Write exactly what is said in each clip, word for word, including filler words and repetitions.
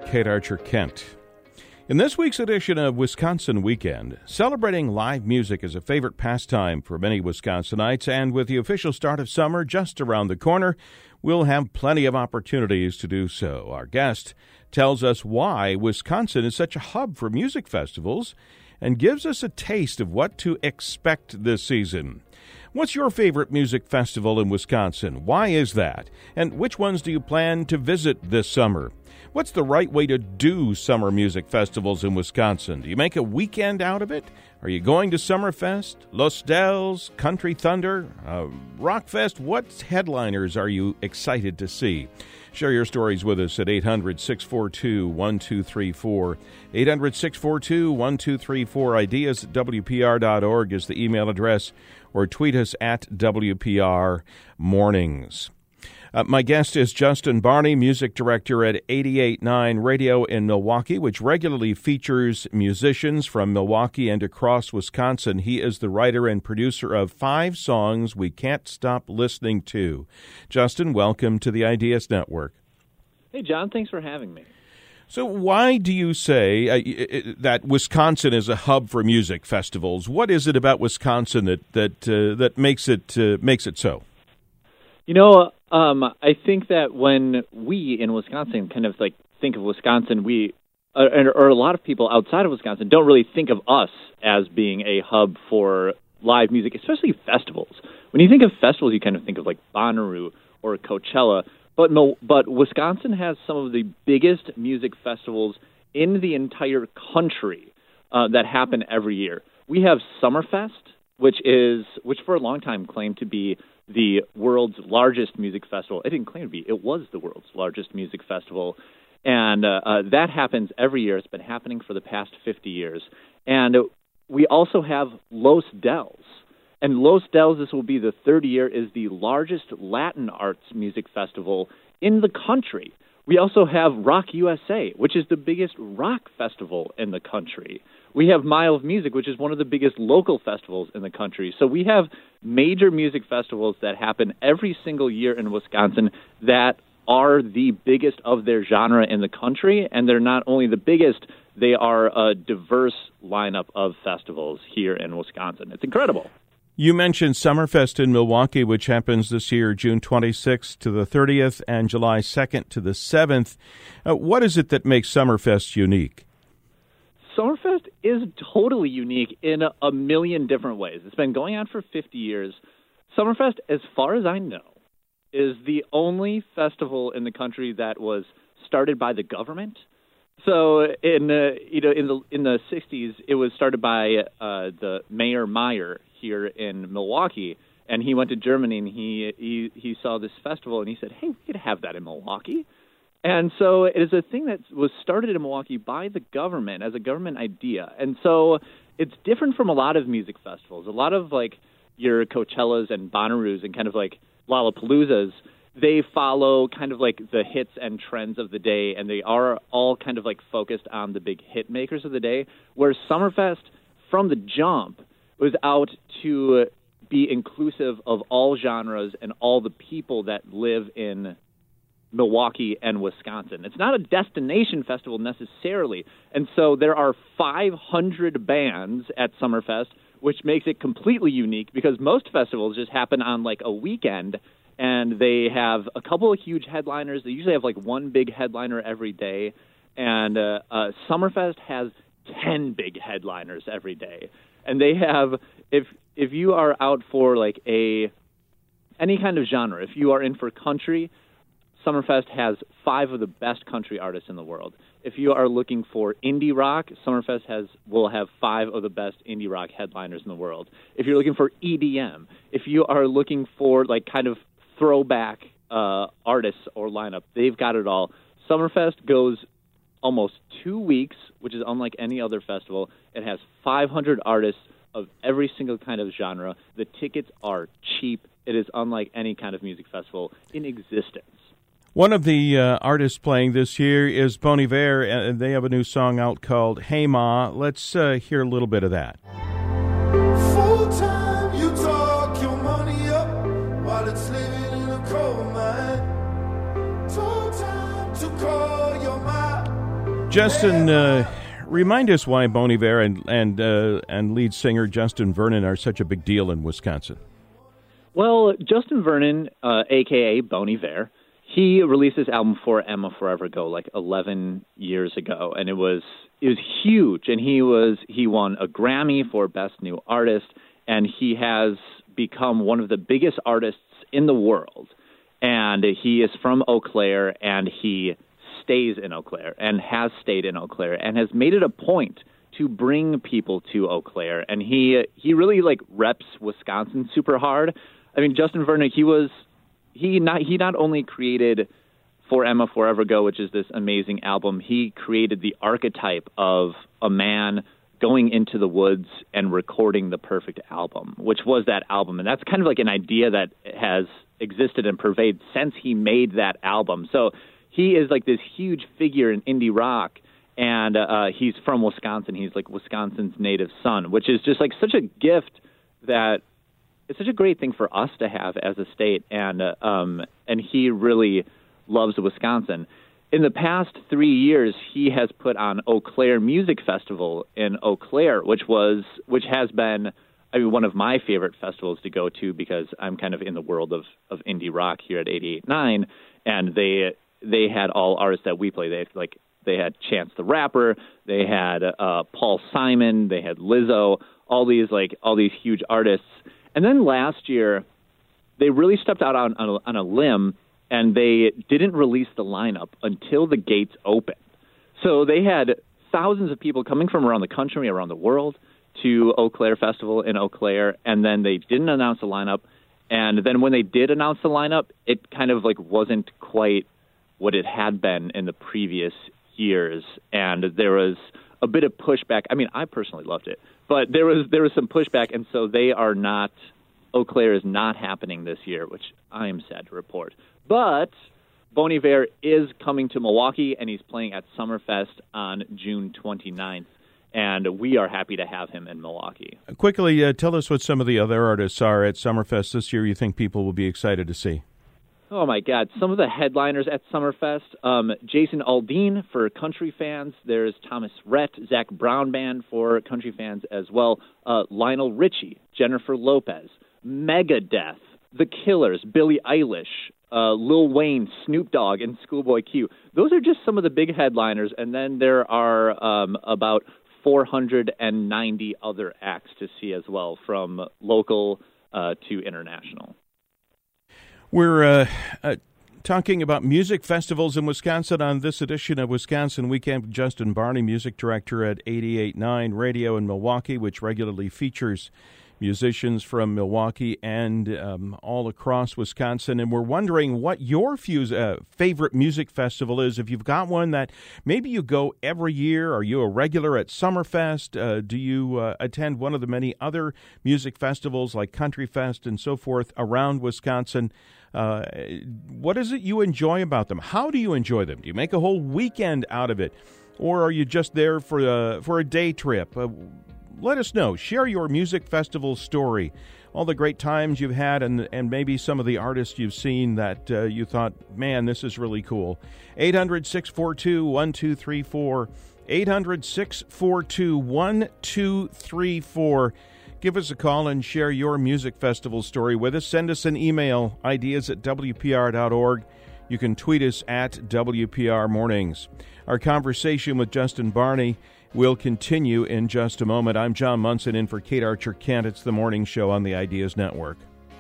Kate Archer Kent. In this week's edition of Wisconsin Weekend, celebrating live music is a favorite pastime for many Wisconsinites, and with the official start of summer just around the corner, we'll have plenty of opportunities to do so. Our guest tells us why Wisconsin is such a hub for music festivals and gives us a taste of what to expect this season. What's your favorite music festival in Wisconsin? Why is that? And which ones do you plan to visit this summer? What's the right way to do summer music festivals in Wisconsin? Do you make a weekend out of it? Are you going to Summerfest, Los Dells, Country Thunder, uh, Rockfest? What headliners are you excited to see? Share your stories with us at eight hundred, six four two, one two three four. eight hundred, six four two, one two three four. Ideas at W P R dot org is the email address, or tweet us at W P R Mornings. Uh, my guest is Justin Barney, music director at eighty-eight point nine Radio in Milwaukee, which regularly features musicians from Milwaukee and across Wisconsin. He is the writer and producer of Five Songs We Can't Stop Listening To. Justin, welcome to the Ideas Network. Hey, John, thanks for having me. So why do you say uh, that Wisconsin is a hub for music festivals? What is it about Wisconsin that that uh, that makes it uh, makes it so? You know, um, I think that when we in Wisconsin kind of like think of Wisconsin, we uh, or a lot of people outside of Wisconsin don't really think of us as being a hub for live music, especially festivals. When you think of festivals, you kind of think of like Bonnaroo or Coachella. But no, but Wisconsin has some of the biggest music festivals in the entire country uh, that happen every year. We have Summerfest, which is which for a long time claimed to be the world's largest music festival. It didn't claim to be; it was the world's largest music festival, and uh, uh, that happens every year. It's been happening for the past fifty years. And we also have Los Dells. And Los Dells, this will be the third year, is the largest Latin arts music festival in the country. We also have Rock U S A, which is the biggest rock festival in the country. We have Mile of Music, which is one of the biggest local festivals in the country. So we have major music festivals that happen every single year in Wisconsin that are the biggest of their genre in the country. And they're not only the biggest, they are a diverse lineup of festivals here in Wisconsin. It's incredible. You mentioned Summerfest in Milwaukee, which happens this year, June twenty-sixth to the thirtieth and July second to the seventh. Uh, what is it that makes Summerfest unique? Summerfest is totally unique in a, a million different ways. It's been going on for fifty years. Summerfest, as far as I know, is the only festival in the country that was started by the government. So in uh, you know in the in the sixties, it was started by uh, the Mayor Meyer here in Milwaukee, and he went to Germany and he, he he saw this festival and he said, "Hey, we could have that in Milwaukee." And so it is a thing that was started in Milwaukee by the government as a government idea, and so it's different from a lot of music festivals. A lot of like your Coachellas and Bonnaroos and kind of like Lollapaloozas, they follow kind of like the hits and trends of the day, and they are all kind of like focused on the big hit makers of the day, whereas Summerfest, from the jump, was out to be inclusive of all genres and all the people that live in Milwaukee and Wisconsin. It's not a destination festival necessarily, and so there are five hundred bands at Summerfest, which makes it completely unique because most festivals just happen on like a weekend, and they have a couple of huge headliners. They usually have like one big headliner every day, and uh, uh, Summerfest has ten big headliners every day. And they have, if if you are out for like a any kind of genre, if you are in for country, Summerfest has five of the best country artists in the world. If you are looking for indie rock, Summerfest has will have five of the best indie rock headliners in the world. If you're looking for E D M, if you are looking for like kind of throwback uh, artists or lineup, they've got it all. Summerfest goes almost two weeks, which is unlike any other festival. It has five hundred artists of every single kind of genre. The tickets are cheap. It is unlike any kind of music festival in existence. One of the uh, artists playing this year is Bon Iver, and they have a new song out called Hey Ma. Let's uh, hear a little bit of that. Full time, you talk your money up while it's living in a coal mine. Full time to call your mind. Justin, uh, remind us why Bon Iver and and uh, and lead singer Justin Vernon are such a big deal in Wisconsin. Well, Justin Vernon, uh, a k a. Bon Iver, he released this album For Emma Forever Ago like eleven years ago, and it was it was huge. And he was he won a Grammy for Best New Artist, and he has become one of the biggest artists in the world. And he is from Eau Claire, and he stays in Eau Claire and has stayed in Eau Claire and has made it a point to bring people to Eau Claire. And he he really like reps Wisconsin super hard. I mean, Justin Vernon, he was he not he not only created For Emma Forever Ago, which is this amazing album, he created the archetype of a man going into the woods and recording the perfect album, which was that album. And that's kind of like an idea that has existed and pervaded since he made that album. So he is like this huge figure in indie rock, and uh, he's from Wisconsin. He's like Wisconsin's native son, which is just like such a gift that it's such a great thing for us to have as a state. And uh, um, and he really loves Wisconsin. In the past three years, he has put on Eau Claire Music Festival in Eau Claire, which was which has been I mean, one of my favorite festivals to go to because I'm kind of in the world of, of indie rock here at eighty-eight point nine, and they they had all artists that we play. They had, like they had Chance the Rapper, they had uh, Paul Simon, they had Lizzo, all these like all these huge artists. And then last year, they really stepped out on on a, on a limb, and they didn't release the lineup until the gates opened. So they had thousands of people coming from around the country, around the world, to Eau Claire Festival in Eau Claire, and then they didn't announce the lineup. And then when they did announce the lineup, it kind of like wasn't quite what it had been in the previous years, and there was a bit of pushback. I mean, I personally loved it, but there was there was some pushback, and so they are not. Eau Claire is not happening this year, which I am sad to report. But Bon Iver is coming to Milwaukee, and he's playing at Summerfest on June twenty-ninth. And we are happy to have him in Milwaukee. Quickly, uh, tell us what some of the other artists are at Summerfest this year you think people will be excited to see. Oh, my God. Some of the headliners at Summerfest, um, Jason Aldean for country fans. There's Thomas Rhett, Zach Brown Band for country fans as well. Uh, Lionel Richie, Jennifer Lopez, Megadeth, The Killers, Billie Eilish, uh, Lil Wayne, Snoop Dogg, and Schoolboy Q. Those are just some of the big headliners. And then there are um, about four hundred ninety other acts to see as well, from local uh, to international. We're uh, uh, talking about music festivals in Wisconsin on this edition of Wisconsin Weekend with Justin Barney, music director at eighty-eight point nine Radio in Milwaukee, which regularly features musicians from Milwaukee and um, all across Wisconsin. And we're wondering what your fuse, uh, favorite music festival is. If you've got one that maybe you go every year, are you a regular at Summerfest? Uh, do you uh, attend one of the many other music festivals like Country Fest and so forth around Wisconsin? Uh, what is it you enjoy about them? How do you enjoy them? Do you make a whole weekend out of it? Or are you just there for a, for a day trip? Uh, Let us know. Share your music festival story, all the great times you've had, and and maybe some of the artists you've seen that uh, you thought, man, this is really cool. eight hundred, six four two, one two three four. eight hundred, six four two, one two three four. Give us a call and share your music festival story with us. Send us an email, ideas at w p r dot org. You can tweet us at W P R Mornings. Our conversation with Justin Barney will continue in just a moment. I'm John Munson in for Kate Archer-Kent. It's the morning show on the Ideas Network.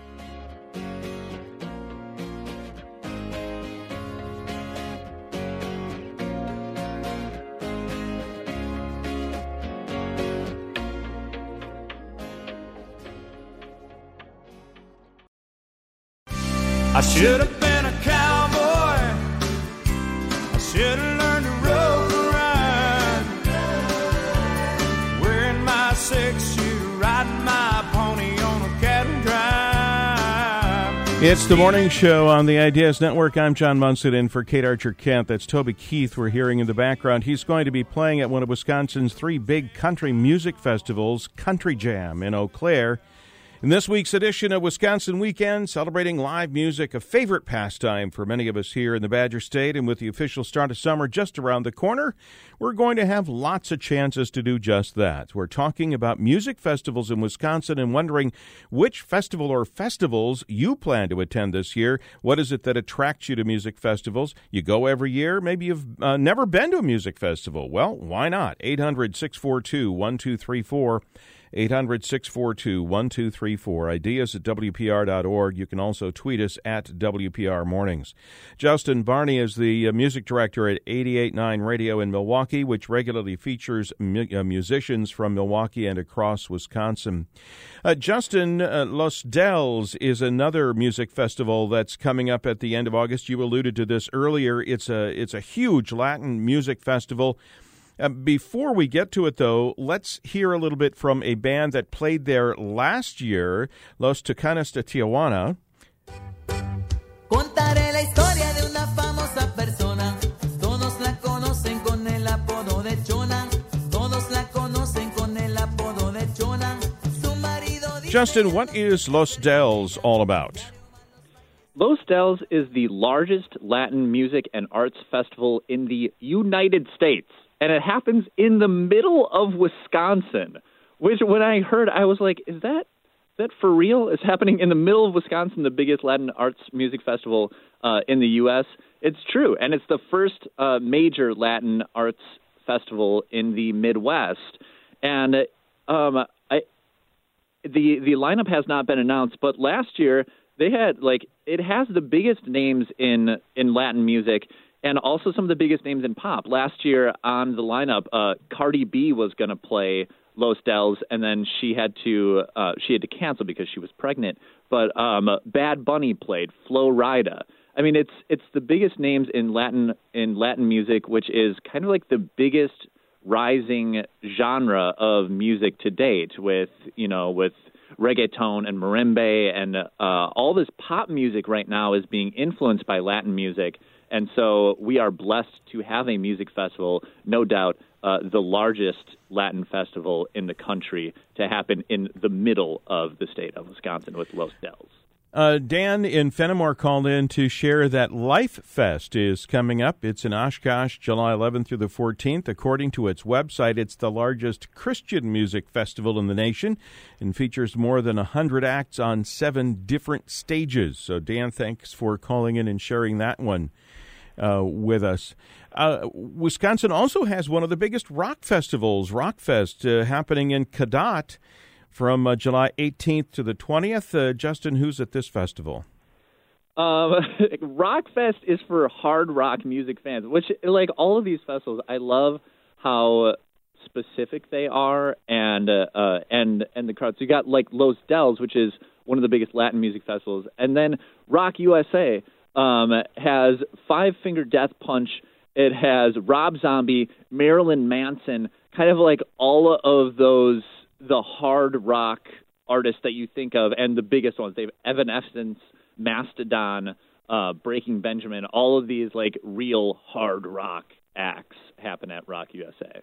I should have been a cowboy. I should have learned to rope and ride. Wearing my six-shooter, riding my pony on a cattle drive. It's the morning show on the Ideas Network. I'm John Munson in for Kate Archer-Kent. That's Toby Keith we're hearing in the background. He's going to be playing at one of Wisconsin's three big country music festivals, Country Jam in Eau Claire. In this week's edition of Wisconsin Weekend, celebrating live music, a favorite pastime for many of us here in the Badger State, and with the official start of summer just around the corner, we're going to have lots of chances to do just that. We're talking about music festivals in Wisconsin and wondering which festival or festivals you plan to attend this year. What is it that attracts you to music festivals? You go every year. Maybe you've uh, never been to a music festival. Well, why not? eight hundred, six four two, one two three four. eight hundred, six four two, one two three four. Ideas at W P R dot org. You can also tweet us at W P R Mornings. Justin Barney is the uh, music director at eighty-eight point nine Radio in Milwaukee, which regularly features mu- uh, musicians from Milwaukee and across Wisconsin. Uh, Justin, uh, Los Dells is another music festival that's coming up at the end of August. You alluded to this earlier. It's a, it's a huge Latin music festival. Uh, before we get to it, though, let's hear a little bit from a band that played there last year, Los Tucanes de Tijuana. Contaré la historia de una famosa persona. Todos la conocen con el apodo de Chona. Todos la conocen con el apodo de Chona. Su marido dice... Justin, what is Los Dells all about? Los Dells is the largest Latin music and arts festival in the United States. And it happens in the middle of Wisconsin, which when I heard, I was like, is that is that for real? It's happening in the middle of Wisconsin, the biggest Latin arts music festival uh, in the U S It's true. And it's the first uh, major Latin arts festival in the Midwest. And um, I, the the lineup has not been announced, but last year they had, like, it has the biggest names in, in Latin music, and also some of the biggest names in pop. Last year on the lineup, uh, Cardi B was going to play Los Dells, and then she had to uh, she had to cancel because she was pregnant. But um, Bad Bunny played, Flo Rida. I mean, it's it's the biggest names in Latin in Latin music, which is kind of like the biggest rising genre of music to date, with you know with reggaeton and marimba, and uh, all this pop music right now is being influenced by Latin music. And so we are blessed to have a music festival, no doubt uh, the largest Latin festival in the country, to happen in the middle of the state of Wisconsin with Los Dells. Uh, Dan in Fenimore called in to share that Life Fest is coming up. It's in Oshkosh, July eleventh through the fourteenth. According to its website, it's the largest Christian music festival in the nation and features more than one hundred acts on seven different stages. So, Dan, thanks for calling in and sharing that one uh, with us. Uh, Wisconsin also has one of the biggest rock festivals, Rockfest, uh, happening in Cadott from uh, July eighteenth to the twentieth. Uh, Justin, who's at this festival? Um, Rockfest is for hard rock music fans, which, like all of these festivals, I love how specific they are, and uh, uh, and and the crowds. So you got like Los Dells, which is one of the biggest Latin music festivals, and then Rock U S A um, has Five Finger Death Punch. It has Rob Zombie, Marilyn Manson, kind of like all of those the hard rock artists that you think of, and the biggest ones. They have Evanescence, Mastodon, uh, Breaking Benjamin. All of these like real hard rock acts happen at Rock U S A.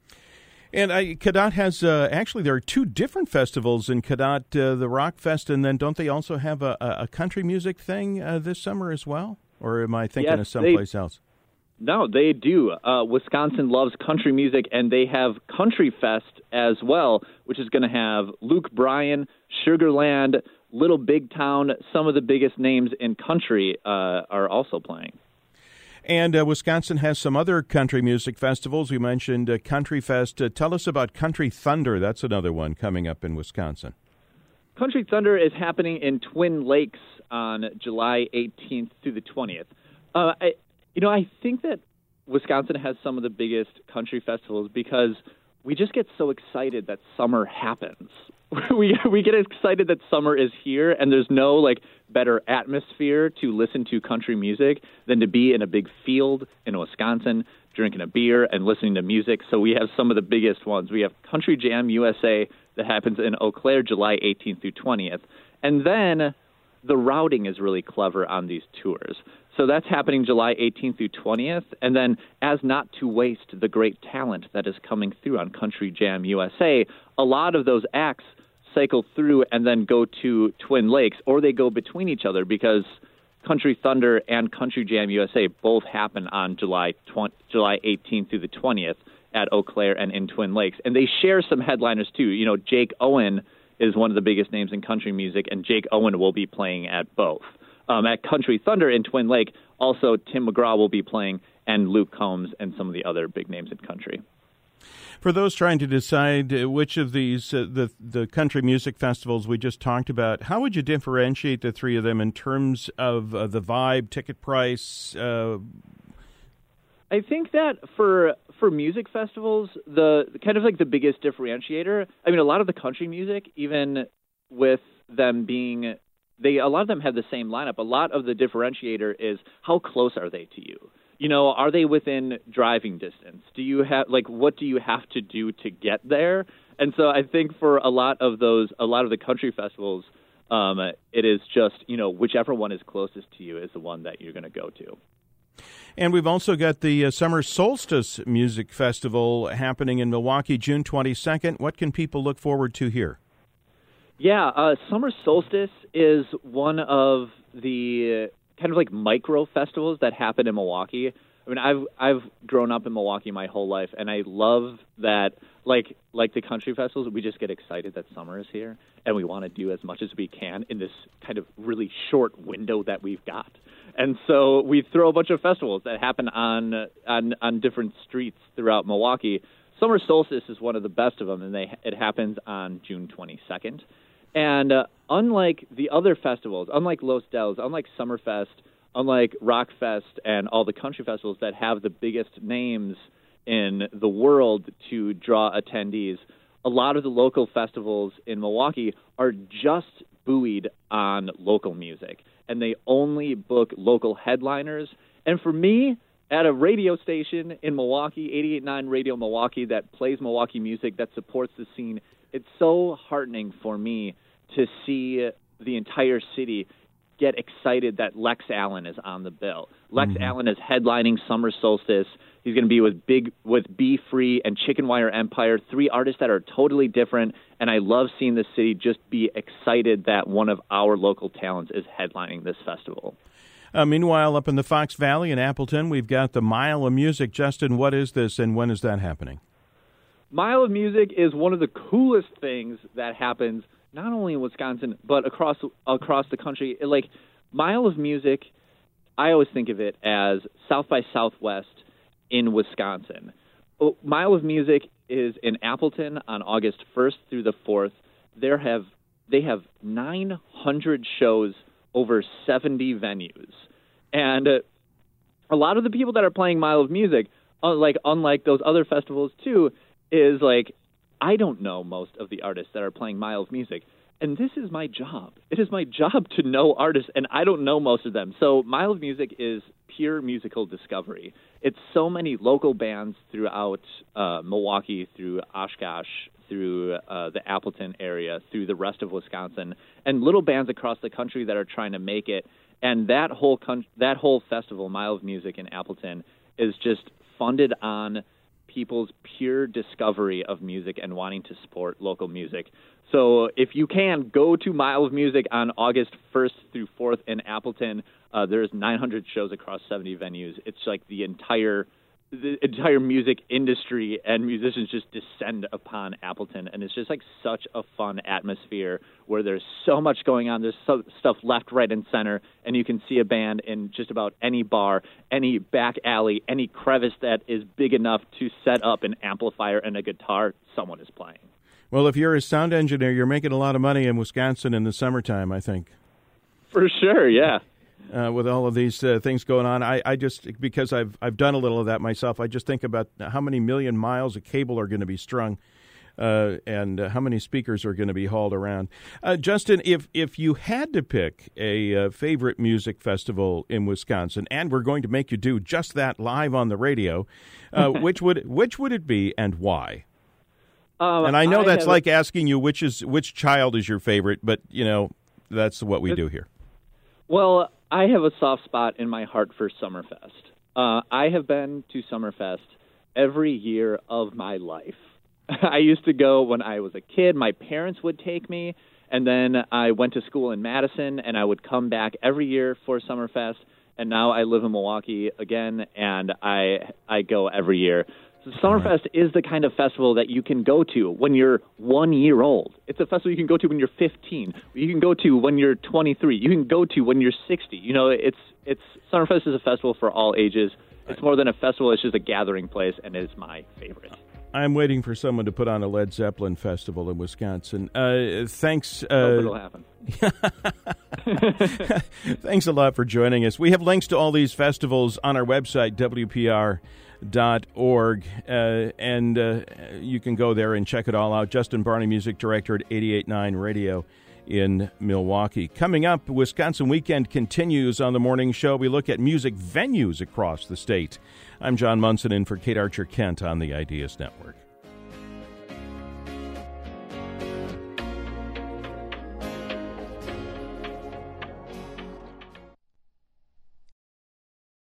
And uh, Cadott has, uh, actually, there are two different festivals in Cadott, uh, the Rock Fest, and then don't they also have a, a country music thing uh, this summer as well? Or am I thinking yes, of someplace they, else? No, they do. Uh, Wisconsin loves country music, and they have Country Fest as well, which is going to have Luke Bryan, Sugarland, Little Big Town. Some of the biggest names in country uh, are also playing. And uh, Wisconsin has some other country music festivals. We mentioned uh, Country Fest. Uh, tell us about Country Thunder. That's another one coming up in Wisconsin. Country Thunder is happening in Twin Lakes on July eighteenth through the twentieth. Uh, I, you know, I think that Wisconsin has some of the biggest country festivals because we just get so excited that summer happens. we we get excited that summer is here, and there's no like better atmosphere to listen to country music than to be in a big field in Wisconsin, drinking a beer and listening to music. So we have some of the biggest ones. We have Country Jam U S A that happens in Eau Claire, July eighteenth through twentieth. And then the routing is really clever on these tours. So that's happening July eighteenth through twentieth. And then, as not to waste the great talent that is coming through on Country Jam U S A, a lot of those acts cycle through and then go to Twin Lakes, or they go between each other because Country Thunder and Country Jam U S A both happen on July twentieth, July eighteenth through the twentieth at Eau Claire and in Twin Lakes. And they share some headliners, too. You know, Jake Owen is one of the biggest names in country music, and Jake Owen will be playing at both. Um, at Country Thunder in Twin Lake, also Tim McGraw will be playing, and Luke Combs and some of the other big names in country. For those trying to decide uh, which of these, uh, the the country music festivals we just talked about, how would you differentiate the three of them in terms of uh, the vibe, ticket price? Uh... I think that for for music festivals, the kind of like the biggest differentiator, I mean, a lot of the country music, even with them being, they a lot of them have the same lineup. A lot of the differentiator is how close are they to you? You know, are they within driving distance? Do you have, like, what do you have to do to get there? And so I think for a lot of those, a lot of the country festivals, um, it is just, you know, whichever one is closest to you is the one that you're going to go to. And we've also got the uh, Summer Solstice Music Festival happening in Milwaukee, June twenty-second. What can people look forward to here? Yeah, uh, Summer Solstice is one of the kind of like micro festivals that happen in Milwaukee. I mean, I've I've grown up in Milwaukee my whole life, and I love that, like like the country festivals, we just get excited that summer is here, and we want to do as much as we can in this kind of really short window that we've got. And so we throw a bunch of festivals that happen on on, on different streets throughout Milwaukee. Summer Solstice is one of the best of them, and they it happens on June twenty-second. And uh, unlike the other festivals, unlike Los Dels, unlike Summerfest, unlike Rockfest, and all the country festivals that have the biggest names in the world to draw attendees, a lot of the local festivals in Milwaukee are just buoyed on local music, and they only book local headliners. And for me, at a radio station in Milwaukee, eighty-eight point nine Radio Milwaukee, that plays Milwaukee music, that supports the scene, it's so heartening for me to see the entire city get excited that Lex Allen is on the bill. Lex mm-hmm. Allen is headlining Summer Solstice. He's going to be with big with Be Free and Chicken Wire Empire, three artists that are totally different, and I love seeing the city just be excited that one of our local talents is headlining this festival. Uh, meanwhile, up in the Fox Valley in Appleton, we've got the Mile of Music. Justin, what is this, and when is that happening? Mile of Music is one of the coolest things that happens not only in Wisconsin but across across the country. Like, Mile of Music, I always think of it as South by Southwest in Wisconsin. Mile of Music is in Appleton on August first through the fourth. There have they have nine hundred shows over seventy venues, and uh, a lot of the people that are playing Mile of Music, uh, like unlike those other festivals too, is like, I don't know most of the artists that are playing Mile of Music, and this is my job. It is my job to know artists, and I don't know most of them. So Mile of Music is pure musical discovery. It's so many local bands throughout uh, Milwaukee, through Oshkosh, through uh, the Appleton area, through the rest of Wisconsin, and little bands across the country that are trying to make it. And that whole con- that whole festival, Mile of Music in Appleton, is just funded on people's pure discovery of music and wanting to support local music. So if you can, go to Mile of Music on August first through fourth in Appleton. Uh, there's nine hundred shows across seventy venues. It's like the entire the entire music industry and musicians just descend upon Appleton, and it's just like such a fun atmosphere where there's so much going on. There's so, stuff left, right, and center, and you can see a band in just about any bar, any back alley, any crevice that is big enough to set up an amplifier and a guitar. Someone is playing. Well, if you're a sound engineer, you're making a lot of money in Wisconsin in the summertime, I think. For sure, yeah. Uh, with all of these uh, things going on, I, I just, because I've I've done a little of that myself, I just think about how many million miles of cable are going to be strung uh, and uh, how many speakers are going to be hauled around. Uh, Justin, if, if you had to pick a uh, favorite music festival in Wisconsin, and we're going to make you do just that live on the radio, uh, which would which would it be and why? Um, and I know I that's like a- asking you which is which child is your favorite, but, you know, that's what we do here. Well, I have a soft spot in my heart for Summerfest. Uh, I have been to Summerfest every year of my life. I used to go when I was a kid. My parents would take me, and then I went to school in Madison, and I would come back every year for Summerfest. And now I live in Milwaukee again, and I I go every year. So Summerfest right. is the kind of festival that you can go to when you're one year old. It's a festival you can go to when you're fifteen. You can go to when you're twenty-three. You can go to when you're sixty. You know, it's it's Summerfest is a festival for all ages. It's more than a festival. It's just a gathering place, and it's my favorite. I'm waiting for someone to put on a Led Zeppelin festival in Wisconsin. Uh, thanks. Uh, I hope it'll happen. Thanks a lot for joining us. We have links to all these festivals on our website, W P R dot org, uh, and uh, you can go there and check it all out. Justin Barney, Music Director at eighty-eight point nine Radio in Milwaukee. Coming up, Wisconsin Weekend continues on the morning show. We look at music venues across the state. I'm John Munson in for Kate Archer-Kent on the Ideas Network.